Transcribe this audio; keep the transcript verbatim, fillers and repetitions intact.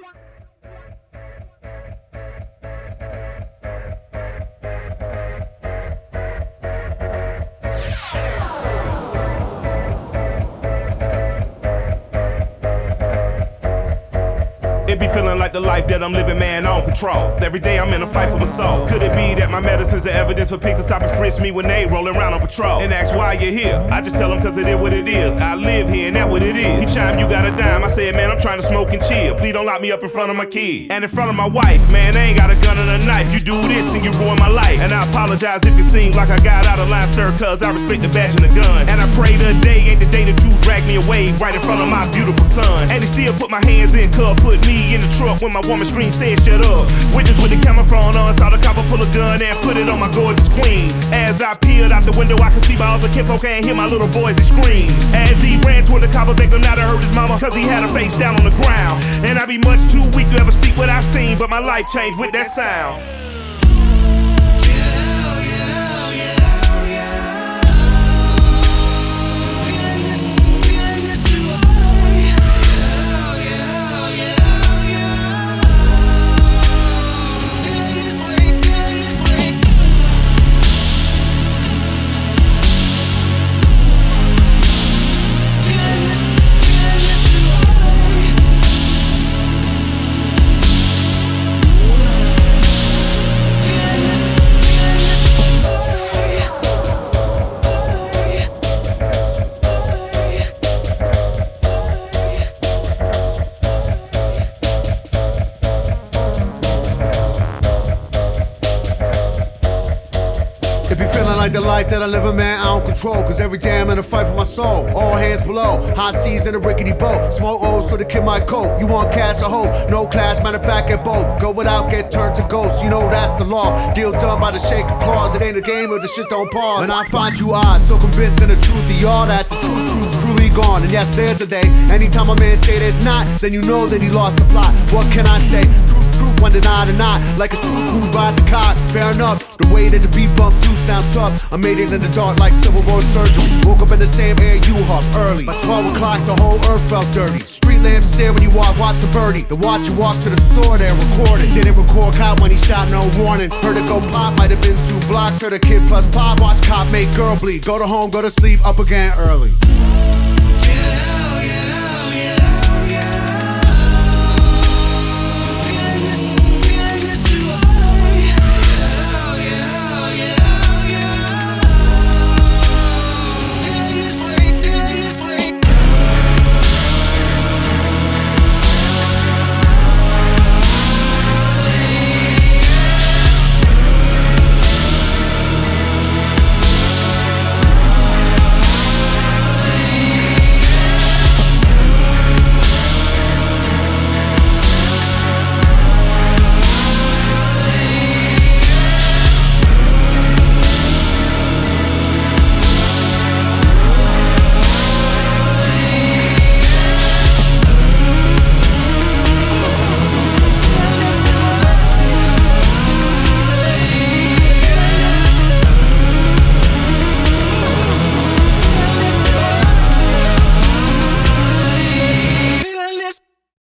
It be feeling like the life that I'm living, man, I don't control. Every day I'm in a fight for my soul. Could it be that my medicine's the evidence for pigs to stop and frisk me when they rolling around on patrol? And ask why you're here. I just tell them cause it is what it is. I live here and that's what it is. Each time you got a dime, I said, man, I'm trying to smoke and chill. Please don't lock me up in front of my kid. And in front of my wife, man, I ain't got a gun and a knife. You do this and you ruin my life. And I apologize if it seems like I got out of line, sir, cause I respect the badge and the gun. And I pray today ain't the day that you drag me away right in front of my beautiful son. And he still put my hands in cup, put me in the truck when my woman scream said shut up. Witness with the camouflage on, saw the copper pull a gun and put it on my gorgeous queen. As I peered out the window, I could see my other kinfolk and hear my little boys scream. As he ran toward the copper, begged him not to hurt his mama, cause he had her face down on the ground. And I be much too weak to ever speak what I've seen, but my life changed with that sound. It be feeling like the life that I live in, man, I don't control. Cause every day I'm in a fight for my soul. All hands below, high seas in a rickety boat. Smoke O's so the kid might cope. You want cash or hope? No class, matter of fact at both. Go without, get turned to ghosts. You know that's the law. Deal done by the shake of claws. It ain't a game or the shit don't pause. And I find you odd, so convinced in the truth of y'all that the true truth's truly gone. And yes, there's a day. Anytime a man say there's not, then you know that he lost the plot. What can I say? Truth's truth, one denied or not. Like it's true who's ride the cop. Fair enough. The way that the beat bump do sound tough. I made it in the dark like Civil War surgery. Woke up in the same air you huff early. By twelve o'clock the whole earth felt dirty. Street lamps stare when you walk, watch the birdie. The watch you walk to the store there, record it. Didn't record cop when he shot, no warning. Heard it go pop, might have been two blocks. Heard a kid plus pop, watch cop make girl bleed. Go to home, go to sleep, up again early.